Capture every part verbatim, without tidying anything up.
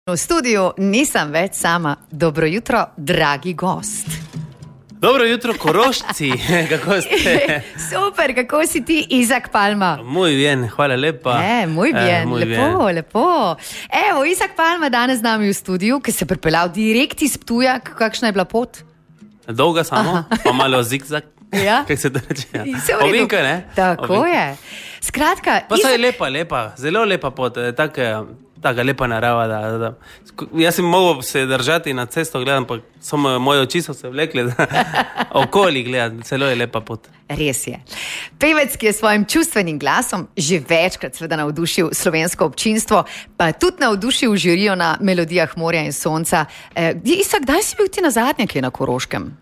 V studiu nisem več sama. Dobro jutro, dragi gost. Dobro jutro, Korošci. Kako ste? Super, kako si ti, Izak Palma? Muy bien, hvala lepa. E, muy bien, eh, muy lepo, bien. lepo. Evo, Izak Palma danes z nami v studiu, ki se je pripeljal direkt iz Ptuja. Kakšna je bila pot? Dolga samo, Aha. pa malo zigzag. Ja? Kako se to reče? Ja. Ovinka, ne? Tako Ovinka. je. Skratka, Pa Izak... je lepa, lepa, zelo lepa pot, taka, taka lepa narava. Da, da. Jaz sem mogel se držati na cesto, gledam, pa samo moje oči so se vlekle, da okoli gledam, zelo je lepa pot. Res je. Pevec, ki je svojim čustvenim glasom že večkrat seveda navdušil slovensko občinstvo, pa tudi navdušil žirijo na Melodijah morja in sonca. Eh, Isak, kdaj si bil ti nazadnje, ki je na Koroškem?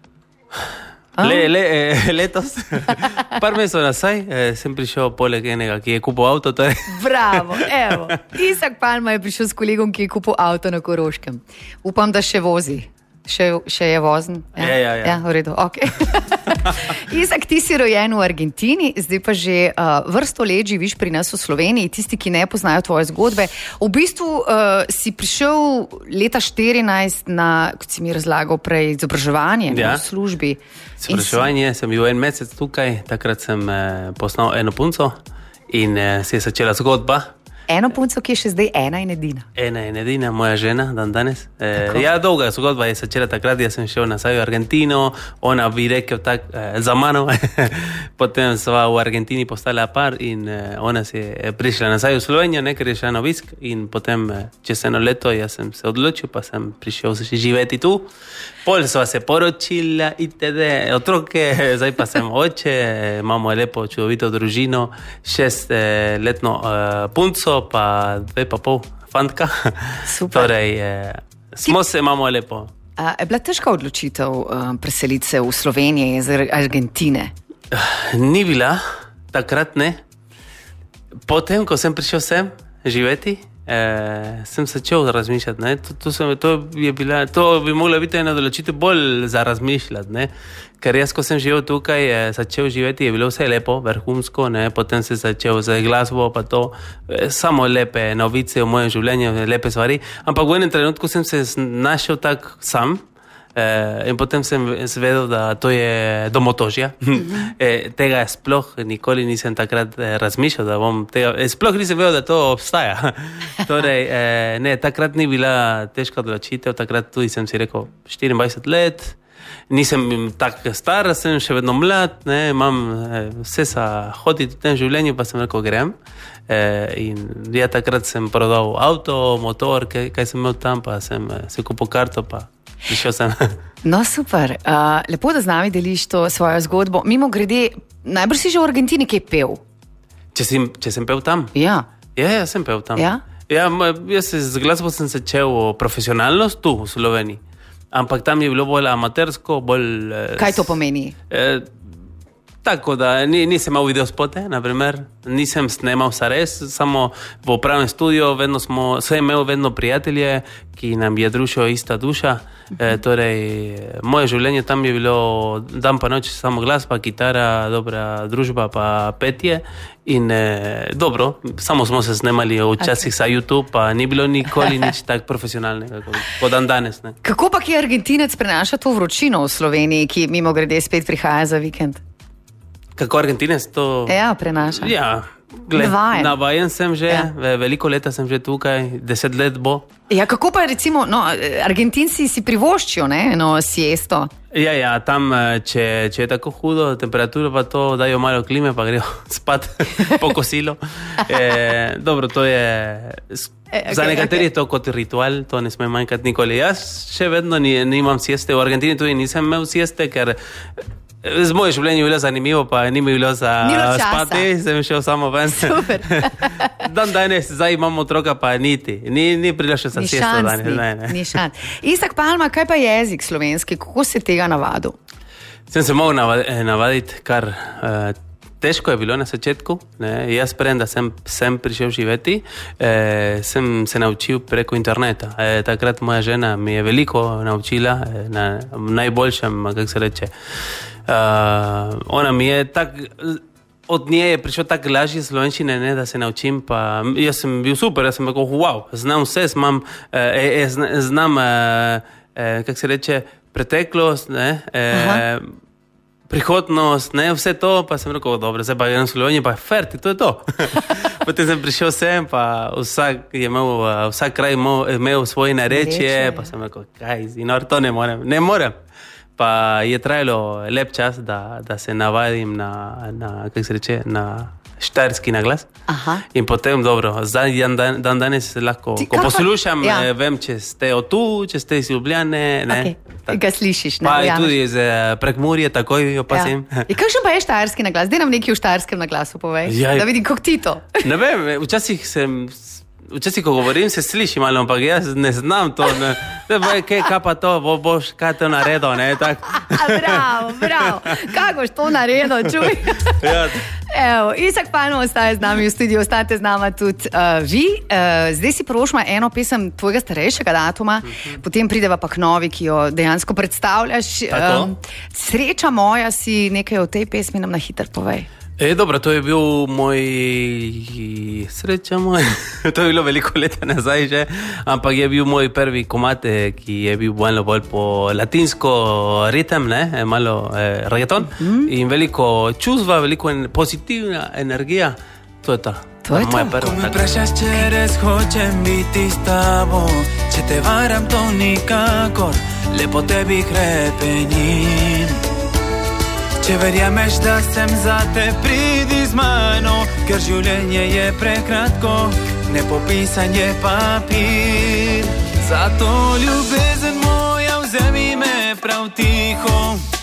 Le, le, eh, letos, par mesecev nazaj, eh, sem prišel poleg enega, ki je kupil avto. Torej. Bravo, evo. Izak Palma je prišel s kolegom, ki je kupil avto na Koroškem. Upam, da še vozi. Še, še je vozen? Ja, ja, ja. Ja, v redu, ok. Izak, ti si rojen v Argentini, zdaj pa že uh, vrsto let živiš pri nas v Sloveniji. Tisti, ki ne poznajo tvoje zgodbe. V bistvu uh, si prišel leta štirinajst na, kot si mi razlagal prej, izobraževanje ja. v službi. Izobraževanje, sem bil en mesec tukaj, takrat sem eh, poznal eno punco in eh, se je začela zgodba. Eno punco, ki je še zdaj ena in edina. Ena in edina, moja žena, dan danes. E, ja, dolga zgodba je začela takrat, jaz sem šel nazaj v Argentino, ona bi rekel tak, e, za mano, potem sva v Argentini postala par in e, ona se je prišla nazaj v Slovenijo, ne, ker je šla na obisk in potem e, čez eno leto jaz sem se odločil, pa sem prišel živeti tu. Pol sva se poročila itd. Otroke, zdaj pa sem oče, imamo lepo, čudovito družino, šestletno e, punco, pa dve pa pol fantka. Super. Torej, eh, smo se, imamo lepo. A, je bila težka odločitev uh, preseliti se v Slovenijo iz Argentine? Ni bila, takrat ne. Potem, ko sem prišel sem živeti, eh, sem začel razmišljati. Ne? To, to, sem, to, je bila, to bi mogla biti ena odločitev bolj za razmišljati. Ne? Ker jaz, ko sem živel tukaj, je začel živeti, je bilo vse lepo, vrhunsko, ne? Potem se začel z glasbo, pa to, samo lepe novice v mojem življenju, lepe stvari. Ampak v enem trenutku sem se našel tak sam eh, in potem sem zvedel, da to je domotožja. Mm-hmm. eh, tega sploh nikoli nisem takrat eh, razmišljal, da bom tega, eh, sploh nisem vedel, da to obstaja. Torej, eh, ne, takrat ni bila težka odločitev, takrat tudi sem si rekel štiriindvajset let, nisem tako star, sem še vedno mlad, ne, imam eh, vse sa hoditi v tem življenju, pa sem rekel, grem. Eh, in ja, takrat sem prodal avto, motor, kaj, kaj sem imel tam, pa sem eh, se kupil karto, pa prišel sem. No, super. Uh, lepo, da z nami deliš to svojo zgodbo. Mimo grede, najbrž si že v Argentini kaj pel? Če sem, če sem pel tam? Ja. Ja, ja, sem pel tam. Ja? Ja, jaz z glasbo sem začel profesionalno tu v Sloveniji. Ampak tam je bilo bolj amatersko, bolj... Eh, kaj to pomeni? Eh, tako da ni, nisem imel videospote, naprimer, nisem snemal sa res, samo v upravnem studiu, vedno smo, sem imel vedno prijatelje, ki nam je družila ista duša. Eh, torej, moje življenje tam je bilo dan pa noč samo glasba, kitara, dobra družba pa petje. In eh, dobro, samo smo se snemali včasih okay. sa YouTube, pa ni bilo nikoli nič tak profesionalnega, kot dan danes. Ne. Kako pa ki Argentinec prenaša to vročino v Sloveniji, ki mimo grede spet prihaja za vikend? Kako Argentinec to... Ja, prenaša. Ja, gled, navajen. navajen sem že, ja. Veliko leta sem že tukaj, deset let bo. Ja, kako pa recimo, no, Argentinci si privoščijo, ne, eno siesto? Ja, ja, tam, če, če je tako hudo, temperatura pa to, dajo malo klime, pa grejo spat po kosilo. E, dobro, to je... Okay, za nekateri okay. je to kot ritual, to ne sme manjkati nikoli. Jaz še vedno ni, nimam sieste, v Argentini tudi nisem imel sieste, ker... Z moje življenje je bilo zanimivo, pa ni mi bilo za spati, sem šel samo ven. Super. Dan danes, zdaj imamo otroka, pa niti. Ni, ni prišel sa siesta danes. Ni, ne, ne. ni šans. Izak Palma, kaj pa jezik slovenski? Kako se tega navadil? Sem se mogel navaditi, kar uh, težko je bilo na začetku. Ne. Jaz preden, da sem, sem prišel živeti, eh, sem se naučil preko interneta. Eh, takrat moja žena mi je veliko naučila, eh, na najboljšem, kako se reče. Uh, ona mi je tak od nje je prišel tak lažji slovenščine, ne, da se naučim, pa jaz sem bil super, jaz sem rekel, wow, znam vse, znam, eh, eh, znam eh, eh, kako se reče, preteklost, ne, eh, prihodnost, ne, vse to, pa sem rekel, dobro, zdaj pa jedem v Sloveniji, pa je ferti, to je to. Potem sem prišel sem, pa vsak je imel, vsak kraj imel, imel svoje narečje, pa sem rekel, kaj, zinor, to ne morem, ne morem. Pa je trajalo lep čas, da, da se navadim na, na, kako se reče, na štajerski naglas. Aha. In potem, dobro, zdaj dan, dan danes lahko, Ti, ko poslušam, ja. vem, če ste od tu, če ste iz Ljubljane, ne. Okay. Ga slišiš, ne? Pa je tudi iz Prekmurja, takoj opasim. Ja. In kakšen pa je štajerski naglas? Daj nam nekaj v štajerskem naglasu povej, ja, da vidim, kako ti to. Ne vem, včasih sem... Včasih, ko govorim, se sliši malo, ampak jaz ne znam to. Ne, ne, kaj, kaj pa to, bo, boš kaj to naredil, ne, tak. Bravo, bravo. Kako boš to naredil, čuj. Ja. Evo, Isak Palma ostaje z nami v studiu, ostajate z nama tudi uh, vi. Uh, zdaj si prošma eno pesem tvojega starejšega datuma, uh-huh. potem prideva pa k novi, ki jo dejansko predstavljaš. Um, sreča moja si nekaj o tej pesmi nam na hiter povej. E, dobro, to je bil moj, sreča moj, to je bilo veliko leta nazaj že, ampak je bil moj prvi komad, ki je bil malo bolj po latinsko ritem, ne, malo eh, reggaeton mm. in veliko čustva, veliko en, pozitivna energija, to je ta. To je to. Ko me vprašaš, če res hočem biti s tabo, če te varam, to nikakor, lepo tebi hrepenim. Če verjameš, da sem za te, pridi z mano, ker življenje je prekratko, nepopisan je papir. Zato ljubezen moja, vzemi me prav tiho,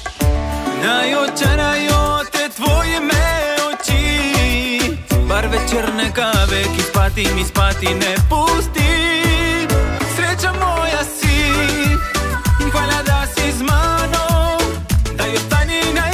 naj očarajo te tvoje me oči, barve črne kave, ki spati mi spati ne pusti. Sreča moja si in hvala, da si z mano, da jo stani naj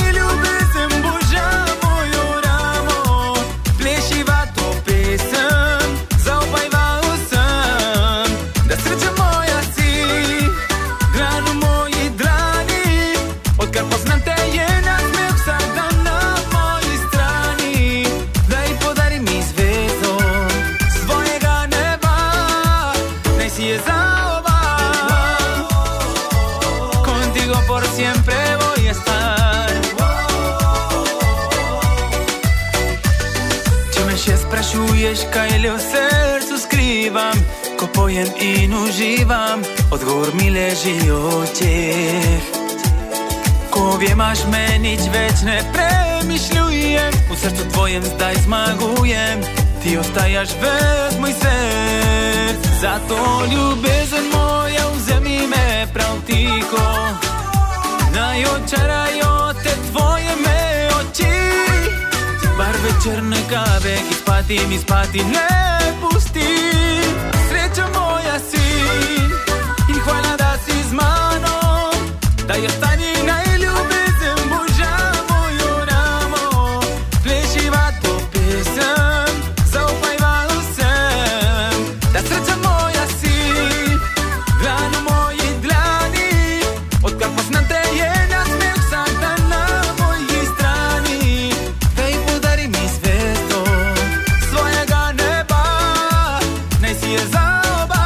sprašuješ, kaj le v srcu skrivam, ko pojem in uživam, odgovor mi leži v očeh. Ko vjemaš me, nič več ne premišljujem, v srcu tvojem zdaj zmagujem, ti ostajaš ves moj src. Zato ljubezen moja, vzemi me prav tiho, naj očarajo te tvoje me oči, barve črne kave, ki spati mi spati ne pusti. Sreča moja si in hvala, da si z mano, da jo stani naj ljubezen Božja mojo ramo. Plešiva to pesem, zaupajva vsem, da sreča moja si, dlan v moji dlani, odkar poznam te je nasmeh vsak dan na moji strani. Daj podari mi zvezdo svojega neba, naj si je za oba.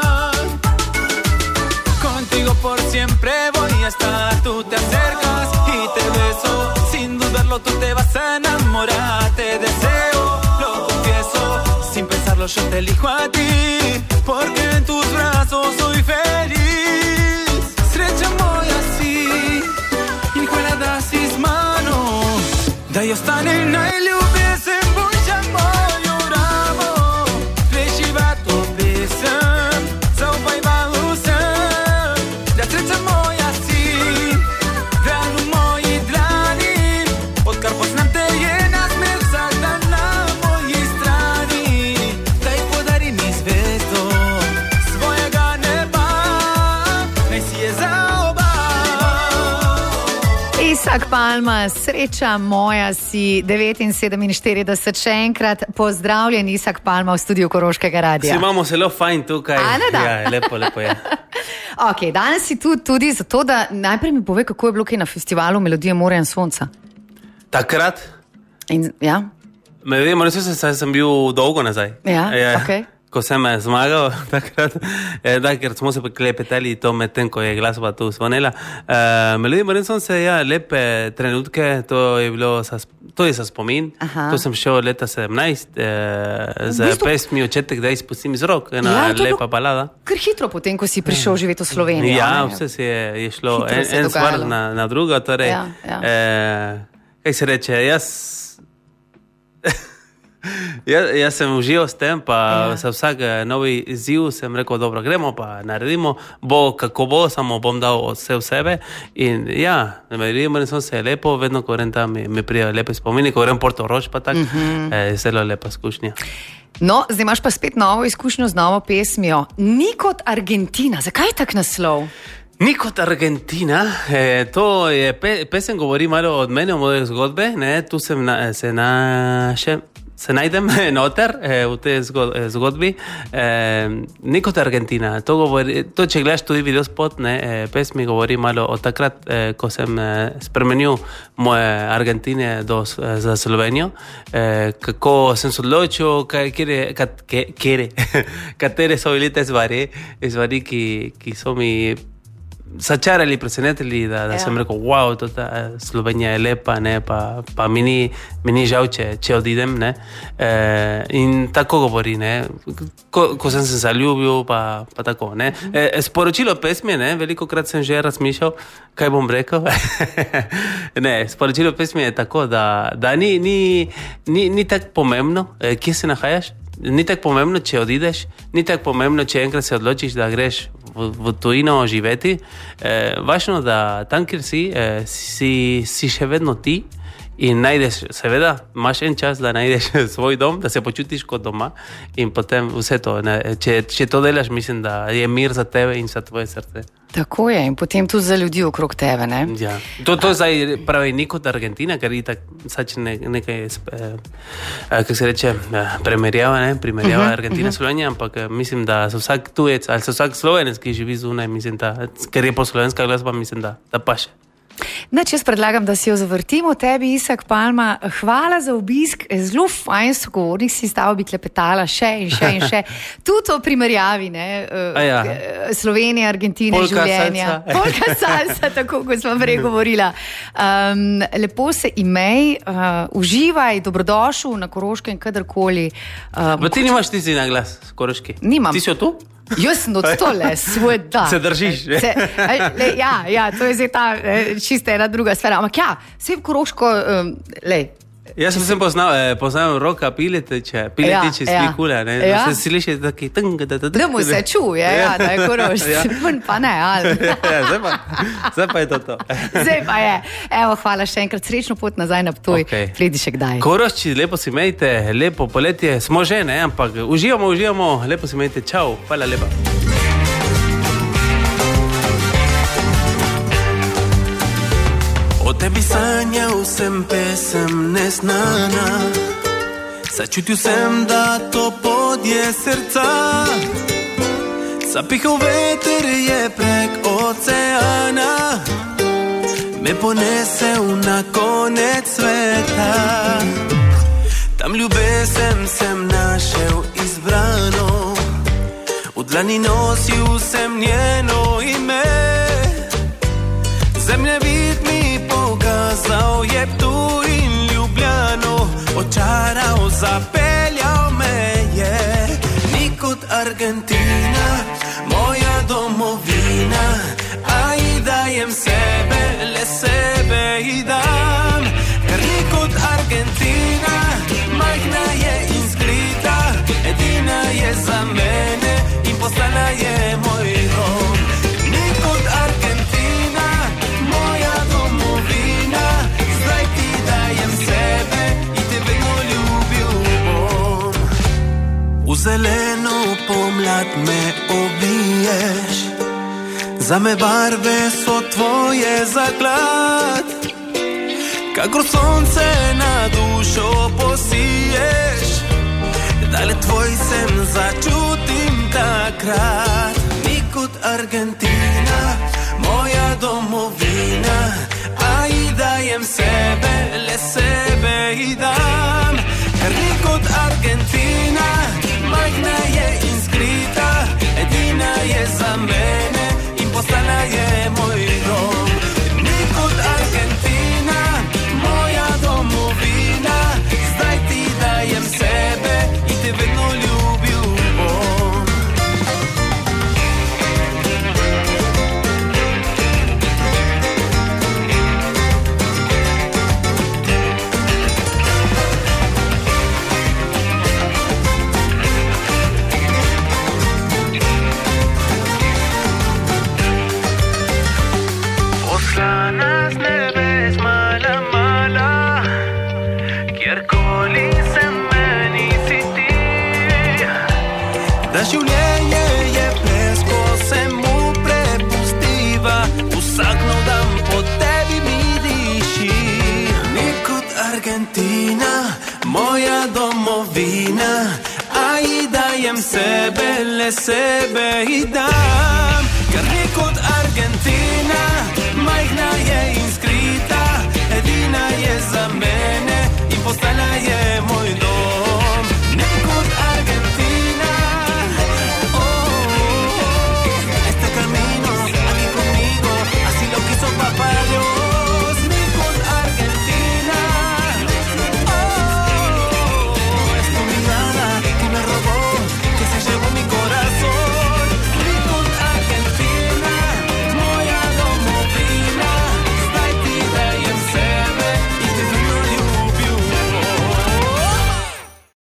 Contigo por siempre voy a estar, tú te acercas y te beso, sin dudarlo tú te vas a enamorar. Te deseo, lo confieso, sin pensarlo yo te elijo a ti, porque en tus brazos soy feliz. Sreća moja si i hvala da si z mano, da jo stane najljubezem Božja moju ramo. Plešiva to pesem, zaupajva vsem, da sreća moja si, dlan v moji dlani, odkar poznam te je nasmeh vsak dan na moji strani. Daj podari mi zvezdo svojega neba, naj si je za oba. Isak Palma, sreča moja si, devet in sedeminštirideset, še enkrat pozdravljen Isak Palma v studiu Koroškega radia. Si imamo zelo fajn tukaj. A, ne da? Ja, lepo, lepo je. Ok, danes si tu tudi zato, da najprej mi pove, kako je bilo kaj na festivalu Melodije Morja in Sonca. Takrat, In, ja? Melodija Mauritiusa, saj sem bil dolgo nazaj. Ja, je, okay. Ko sem zmagal takrat, je, da, ker smo se klepetali to med tem, ko je glasova tu zvonila. Uh, Melodija Mauritiusa, ja, lepe trenutke, to je bilo, sa, to je sa spomin. Aha. To sem šel leta sedemnajst, uh, z bistvu... pesmi Očetek, da izpustim iz rok, ena ja, lepa balada. Kar hitro potem, ko si prišel živeti v Slovenijo. Ja, ne? Vse se je, je šlo hitro en, en stvar na, na drugo, torej, ja, ja. Eh, kaj se reče, jaz... Ja, jaz sem užival s tem, pa ja. Za vsak novi izziv sem rekel, dobro, gremo pa naredimo, bo kako bo, samo bom dal vse v sebe in ja, Melodija se je lepo, vedno ko grem tam, mi prijajo lepe spomini, ko grem Portorož pa tak, mm-hmm. je zelo lepa izkušnja. No, zdaj imaš pa spet novo izkušnjo z novo pesmijo, Ni kot Argentina, zakaj tak naslov? Ni kot Argentina, e, to je, pe, pesem govori malo od mene, o moje zgodbe, ne, tu sem na, se naše, se najdem noter eh, v tej zgodbi. Eh, Ni kot Argentina. To, govori, to če gledaš tudi videospot, ne, eh, pesmi govori malo od takrat, eh, ko sem eh, spremenil moje Argentine do, eh, za Slovenijo. Eh, kako sem se odločil, kjere, kat, kjere, katere so bili te stvari, stvari ki, ki so mi začarali, presenetili, da, da ja. Sem rekel, wow, to ta Slovenija je lepa, ne, pa, pa mi ni, mi ni žal, če, če odidem, ne. E, in tako govori, ne, ko, ko sem se zaljubil, pa, pa tako, ne. E, sporočilo pesmi, ne, veliko krat sem že razmišljal, kaj bom rekel. Ne, sporočilo pesmi je tako, da, da ni, ni, ni, ni tako pomembno, kje se nahajaš, ni tako pomembno, če odideš, ni tako pomembno, če enkrat se odločiš, da greš v, v tujino živeti. Eh, važno, da tam, kjer si, eh, si, si še vedno ti in najdeš, seveda, imaš en čas, da najdeš svoj dom, da se počutiš kot doma in potem vse to. Ne, če, če to delaš, mislim, da je mir za tebe in za tvoje srce. Tako je, in potem tudi za ljudi okrog tebe, ne? Ja. To, to zdaj pravi ni kot Argentina, ker je tako sač ne, nekaj, eh, kako se reče, eh, primerjava, ne, primerjava uh-huh, Argentina, uh-huh. Slovenija, ampak eh, mislim, da so vsak tujec, ali so vsak Slovenec, ki živi zunaj, mislim, da, ker je po slovenska glasba, mislim, da, da paše. Nač, jaz predlagam, da si jo zavrtimo. Tebi, Isak Palma, hvala za obisk, zelo fajn sogovornik si stava, bi klepetala še in še in še. Tudi o primerjavi, ne, ja. Slovenije, Argentine, Polka življenja. Salsa. Polka salsa, tako kot smo prej govorila. Um, lepo se imej, uh, uživaj, dobrodošel na Koroškem, kadarkoli. Um, ti nimaš ti si na glas, Koroški? Nimam. Ti si jo tu? Jaz sem od tole, svoj da. Se držiš. Se, le, ja, ja, to je zdaj ta čista ena druga sfera. Ampak ja, vse v Koroško, um, lej. Jaz sem se poznal, eh, poznal Roka Piletiča, Piletič iz Pikule, ne? Ja. Se sliši taki tng, da, da, da. Da mu se čuje, ja, ja, da je Korošč. Ja. Pa ne, ali. Ja, zdaj pa, zdaj pa je to to. Zdaj pa je. Evo, hvala še enkrat, srečno pot nazaj na Ptuj. Okay. Pridi še kdaj. Korošči, lepo si imejte, lepo poletje, smo že, ne, ampak uživamo, uživamo, lepo si imejte, čau, hvala lepa. O tebi sanjal sem pesem neznana, začutil sem, da to podje srca. Zapihal veter je prek oceana, me ponesel na konec sveta. Tam ljubezen sem našel izbrano, v dlani nosil sem njeno ime. Zemljevid mi pokazal je Ptuj in Ljubljano, očaral, zapeljal me je. Ni kot Argentina, moja domovina, aj dajem sebe, le sebe i dam. Ker ni kot Argentina, majhna je in skrita, edina je za mene in postala je moj dom. Ni kot Argentina, moja domovina, zdaj ti dajem sebe in te vedno ljubil bom. V zeleno pomlad me obiješ, zame barve so tvoje zaklad. Kakor sonce na dušo posiješ, dale tvoj sem začutim takrat. Ni kot Argentina, moja domovina, aj dajem sebe, le sebe i dam. Argentina, majhna je in skrita, edina je za mene in postala je moj dom. Nikud Argentina, moja domovina, zdaj ti dajem sebe in te vedno ljubil bom. Poslana z nebes, mala, mala, kjerkoli se meni si ti. Da življenje je ples, ko se mu prepustiva, vsak nov dan po tebi mi diši. Nikud Argentina, moja domovina, a ji dajem sebe, le sebe i dam.